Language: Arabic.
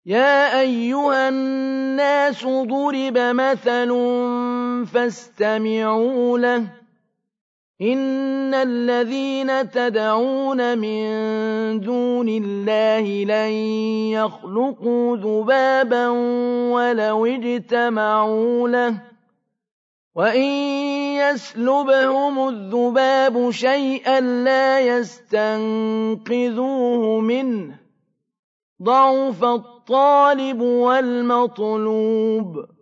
يَا أَيُّهَا النَّاسُ ضُرِبَ مَثَلٌ فَاسْتَمِعُوا لَهُ ۚ إِنَّ الَّذِينَ تَدْعُونَ مِن دُونِ اللَّهِ لَن يَخْلُقُوا ذُبَابًا وَلَوِ اجْتَمَعُوا لَهُ ۖ وَإِن يَسْلُبْهُمُ الذُّبَابُ شَيْئًا لَّا يَسْتَنقِذُوهُ مِنْهُ ۚ ضَعُفَ الطَّالِبُ وَالْمَطْلُوبُ